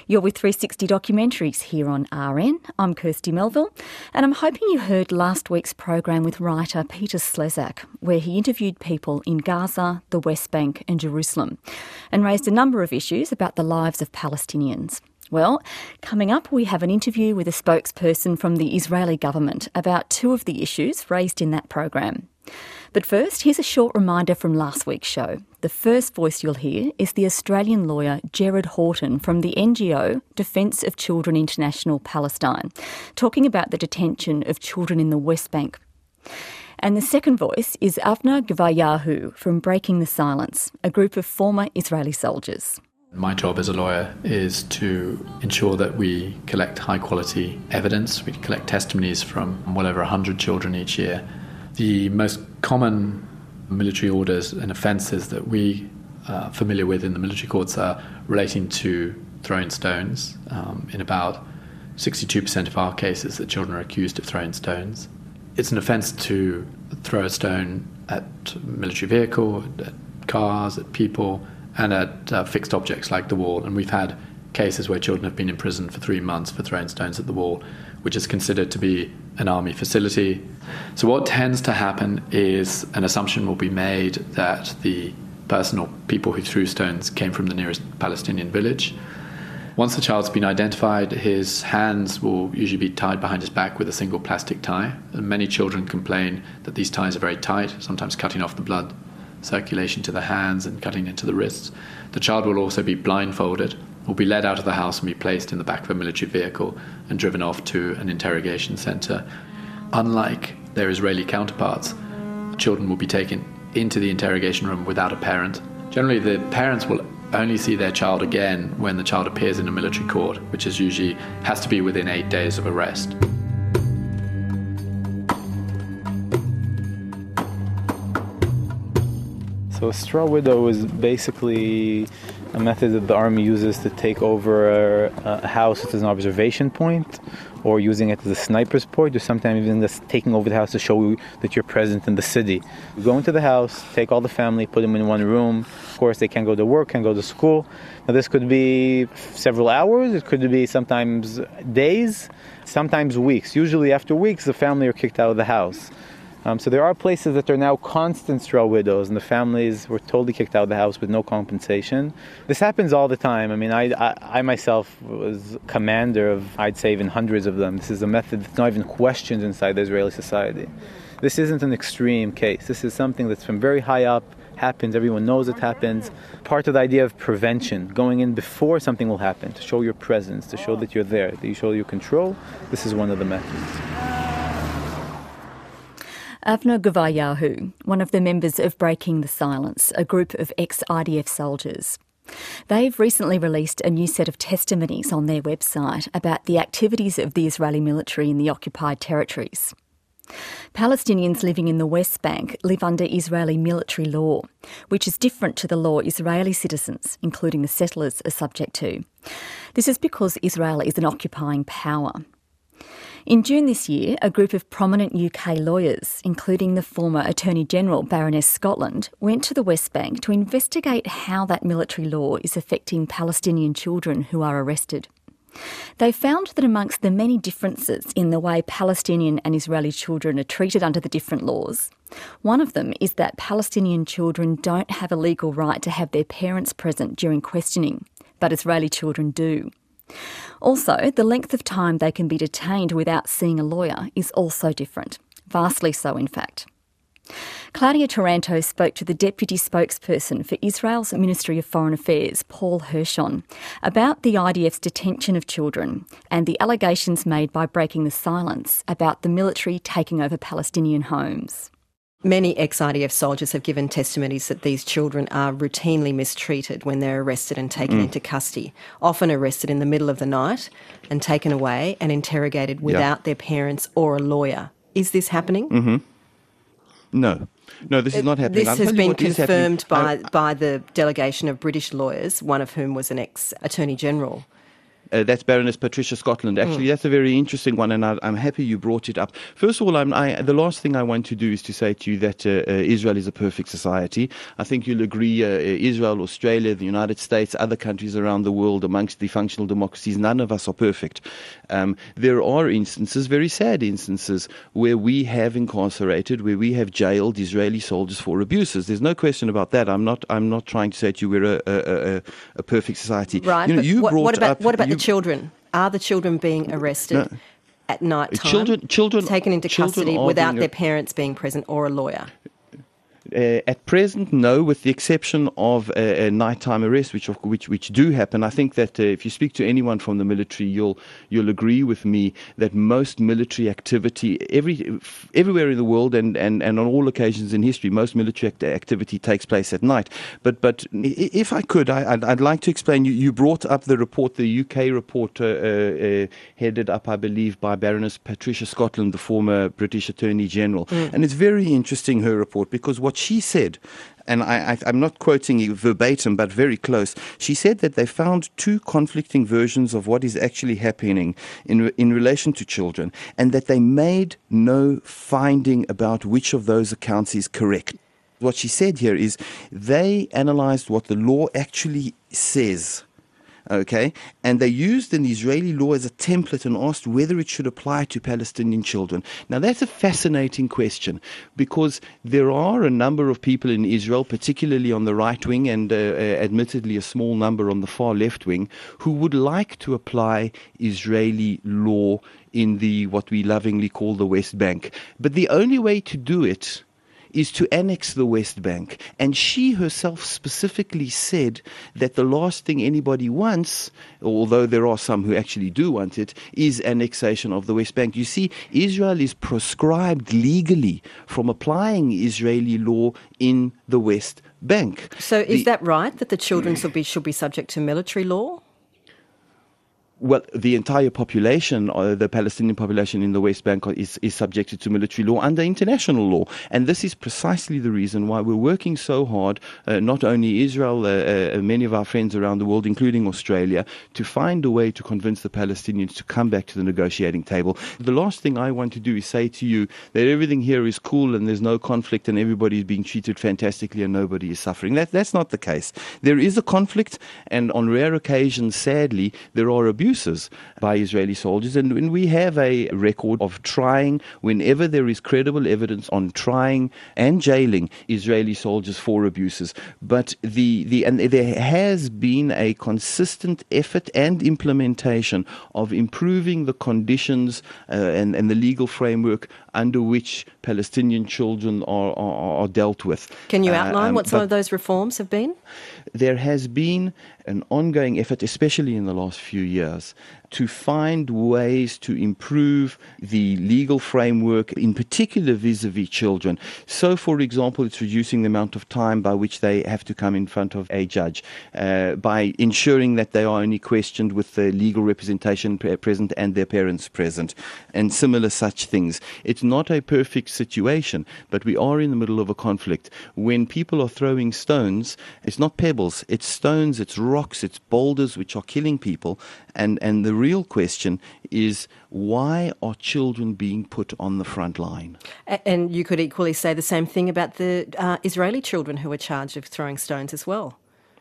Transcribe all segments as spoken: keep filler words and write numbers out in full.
You're with three sixty Documentaries here on R N. I'm Kirsty Melville, and I'm hoping you heard last week's program with writer Peter Slezak, where he interviewed people in Gaza, the West Bank and Jerusalem, and raised a number of issues about the lives of Palestinians. Well, coming up, we have an interview with a spokesperson from the Israeli government about two of the issues raised in that program. But first, here's a short reminder from last week's show. The first voice you'll hear is the Australian lawyer Gerard Horton from the N G O Defence of Children International Palestine, talking about the detention of children in the West Bank. And the second voice is Avner Gvayahu from Breaking the Silence, a group of former Israeli soldiers. My job as a lawyer is to ensure that we collect high-quality evidence. We collect testimonies from well over one hundred children each year. The most common military orders and offences that we are familiar with in the military courts are relating to throwing stones. Um, in about sixty-two percent of our cases, the children are accused of throwing stones. It's an offence to throw a stone at a military vehicle, at cars, at people, and at uh, fixed objects like the wall. And we've had cases where children have been imprisoned for three months for throwing stones at the wall, which is considered to be an army facility. So what tends to happen is an assumption will be made that the person or people who threw stones came from the nearest Palestinian village. Once the child's been identified, his hands will usually be tied behind his back with a single plastic tie. And many children complain that these ties are very tight, sometimes cutting off the blood circulation to the hands and cutting into the wrists. The child will also be blindfolded, will be led out of the house and be placed in the back of a military vehicle and driven off to an interrogation centre. Unlike their Israeli counterparts, children will be taken into the interrogation room without a parent. Generally, the parents will only see their child again when the child appears in a military court, which is usually has to be within eight days of arrest. So a straw widow is basically a method that the army uses to take over a, a house as an observation point, or using it as a sniper's point, or sometimes even just taking over the house to show you that you're present in the city. You go into the house, take all the family, put them in one room. Of course, they can't go to work, can't go to school. Now, this could be several hours, it could be sometimes days, sometimes weeks. Usually after weeks, the family are kicked out of the house. Um, so there are places that are now constant straw widows, and the families were totally kicked out of the house with no compensation. This happens all the time. I mean, I, I, I myself was commander of, I'd say, even hundreds of them. This is a method that's not even questioned inside the Israeli society. This isn't an extreme case. This is something that's from very high up, happens, everyone knows it happens. Part of the idea of prevention, going in before something will happen, to show your presence, to show that you're there, that you show your control. This is one of the methods. Avner Gvayahu, one of the members of Breaking the Silence, a group of ex-I D F soldiers. They've recently released a new set of testimonies on their website about the activities of the Israeli military in the occupied territories. Palestinians living in the West Bank live under Israeli military law, which is different to the law Israeli citizens, including the settlers, are subject to. This is because Israel is an occupying power. In June this year, a group of prominent U K lawyers, including the former Attorney General Baroness Scotland, went to the West Bank to investigate how that military law is affecting Palestinian children who are arrested. They found that amongst the many differences in the way Palestinian and Israeli children are treated under the different laws, one of them is that Palestinian children don't have a legal right to have their parents present during questioning, but Israeli children do. Also, the length of time they can be detained without seeing a lawyer is also different, vastly so in fact. Claudia Taranto spoke to the deputy spokesperson for Israel's Ministry of Foreign Affairs, Paul Hirschon, about the I D F's detention of children and the allegations made by Breaking the Silence about the military taking over Palestinian homes. Many ex-I D F soldiers have given testimonies that these children are routinely mistreated when they're arrested and taken mm. into custody, often arrested in the middle of the night and taken away and interrogated without yeah. their parents or a lawyer. Is this happening? Mm-hmm. No. No, this is not happening. This has been confirmed by, by the delegation of British lawyers, one of whom was an ex-Attorney General. Uh, that's Baroness Patricia Scotland. Actually, mm. that's a very interesting one, and I, I'm happy you brought it up. First of all, I'm, I, the last thing I want to do is to say to you that uh, uh, Israel is a perfect society. I think you'll agree, uh, Israel, Australia, the United States, other countries around the world, amongst the functional democracies, none of us are perfect. Um, there are instances, very sad instances, where we have incarcerated, where we have jailed Israeli soldiers for abuses. There's no question about that. I'm not. I'm not trying to say to you we're a, a, a, a perfect society. Right. You know, but you what, brought what about up, what about you, the children? Are the children being arrested no, at night time, children, children, taken into children custody without being, their parents being present or a lawyer? Uh, at present, no, with the exception of a, a nighttime arrest, which, which which do happen. I think that uh, if you speak to anyone from the military, you'll you'll agree with me that most military activity, every everywhere in the world and, and, and on all occasions in history, most military act- activity takes place at night. But but if I could, I, I'd, I'd like to explain. You, you brought up the report, the U K report, uh, uh, headed up, I believe, by Baroness Patricia Scotland, the former British Attorney General, mm. and it's very interesting, her report, because what she said, and I, I, I'm not quoting you verbatim, but very close, she said that they found two conflicting versions of what is actually happening in, in relation to children, and that they made no finding about which of those accounts is correct. What she said here is they analyzed what the law actually says. Okay, and they used an Israeli law as a template and asked whether it should apply to Palestinian children. Now, that's a fascinating question, because there are a number of people in Israel, particularly on the right wing and uh, uh, admittedly a small number on the far left wing, who would like to apply Israeli law in the what we lovingly call the West Bank. But the only way to do it is to annex the West Bank. And she herself specifically said that the last thing anybody wants, although there are some who actually do want it, is annexation of the West Bank. You see, Israel is proscribed legally from applying Israeli law in the West Bank. So is the, that right, that the children should be, should be subject to military law? Well, the entire population, uh, the Palestinian population in the West Bank is, is subjected to military law under international law. And this is precisely the reason why we're working so hard, uh, not only Israel, uh, uh, many of our friends around the world, including Australia, to find a way to convince the Palestinians to come back to the negotiating table. The last thing I want to do is say to you that everything here is cool and there's no conflict and everybody is being treated fantastically and nobody is suffering. That, that's not the case. There is a conflict, and on rare occasions, sadly, there are abuses by Israeli soldiers, and when we have a record of trying, whenever there is credible evidence on trying and jailing Israeli soldiers for abuses. But the, the and there has been a consistent effort and implementation of improving the conditions uh, and, and the legal framework under which Palestinian children are, are, are dealt with. Can you outline uh, um, what some of those reforms have been? There has been an ongoing effort, especially in the last few years, to find ways to improve the legal framework, in particular vis-a-vis children. So, for example, it's reducing the amount of time by which they have to come in front of a judge, uh, by ensuring that they are only questioned with the legal representation present and their parents present, and similar such things. It's not a perfect situation, but we are in the middle of a conflict. When people are throwing stones, it's not pebbles, it's stones, it's rocks, it's boulders which are killing people, and, and the real question is, why are children being put on the front line? And you could equally say the same thing about the uh, Israeli children who are charged with throwing stones as well.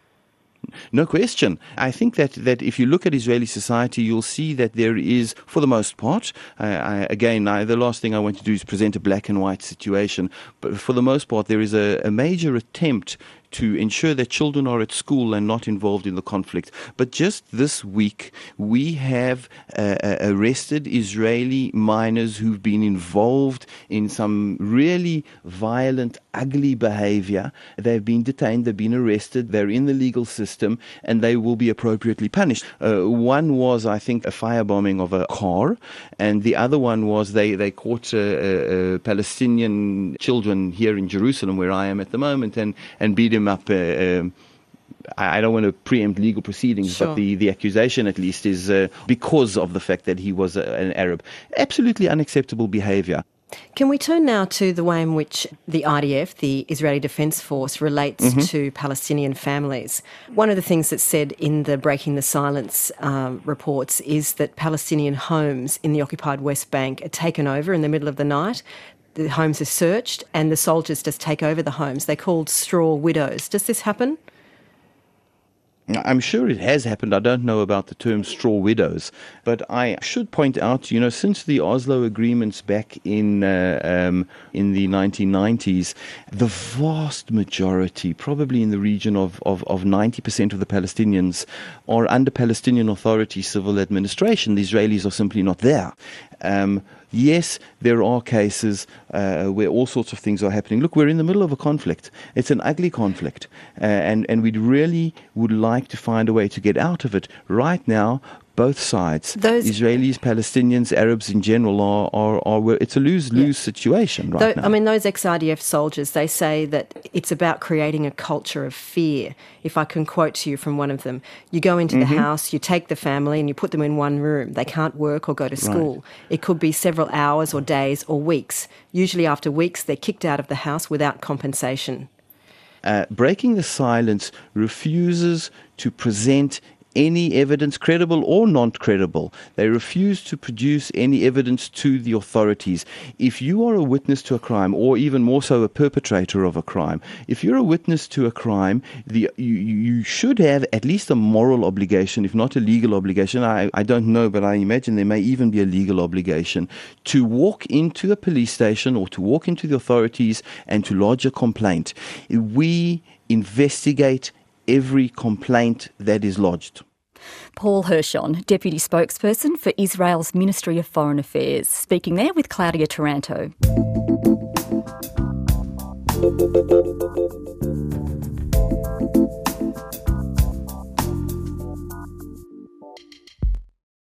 No question. I think that, that if you look at Israeli society, you'll see that there is, for the most part, uh, I, again, I, the last thing I want to do is present a black and white situation, but for the most part, there is a, a major attempt to ensure that children are at school and not involved in the conflict. But just this week, we have uh, arrested Israeli minors who've been involved in some really violent, ugly behavior. They've been detained, they've been arrested, they're in the legal system, and they will be appropriately punished. Uh, one was, I think, a firebombing of a car, and the other one was they, they caught uh, uh, Palestinian children here in Jerusalem, where I am at the moment, and, and beat them up. Uh, um, I don't want to preempt legal proceedings, sure. but the, the accusation at least is uh, because of the fact that he was a, an Arab. Absolutely unacceptable behavior. Can we turn now to the way in which the I D F, the Israeli Defence Force, relates mm-hmm. to Palestinian families? One of the things that's said in the Breaking the Silence um, reports is that Palestinian homes in the occupied West Bank are taken over in the middle of the night. The homes are searched and the soldiers just take over the homes. They're called straw widows. Does this happen? I'm sure it has happened. I don't know about the term straw widows, but I should point out, you know, since the Oslo agreements back in uh, um, in the nineteen nineties, the vast majority, probably in the region of, of, of ninety percent of the Palestinians, are under Palestinian Authority civil administration. The Israelis are simply not there. Um, Yes, there are cases uh, where all sorts of things are happening. Look, we're in the middle of a conflict. It's an ugly conflict, uh, and, and we really would like to find a way to get out of it. Right now, both sides, Those, Israelis, Palestinians, Arabs in general, are, are, are it's a lose-lose yeah. situation right Though, now. I mean, those ex-I D F soldiers, they say that it's about creating a culture of fear. If I can quote to you from one of them, you go into mm-hmm. the house, you take the family and you put them in one room. They can't work or go to school. Right. It could be several hours or days or weeks. Usually after weeks, they're kicked out of the house without compensation. Uh, Breaking the Silence refuses to present any evidence, credible or non-credible. They refuse to produce any evidence to the authorities. If you are a witness to a crime, or even more so a perpetrator of a crime, if you're a witness to a crime, the, you, you should have at least a moral obligation, if not a legal obligation. I, I don't know, but I imagine there may even be a legal obligation to walk into a police station or to walk into the authorities and to lodge a complaint. We investigate every complaint that is lodged. Paul Hirschon, Deputy Spokesperson for Israel's Ministry of Foreign Affairs, speaking there with Claudia Taranto.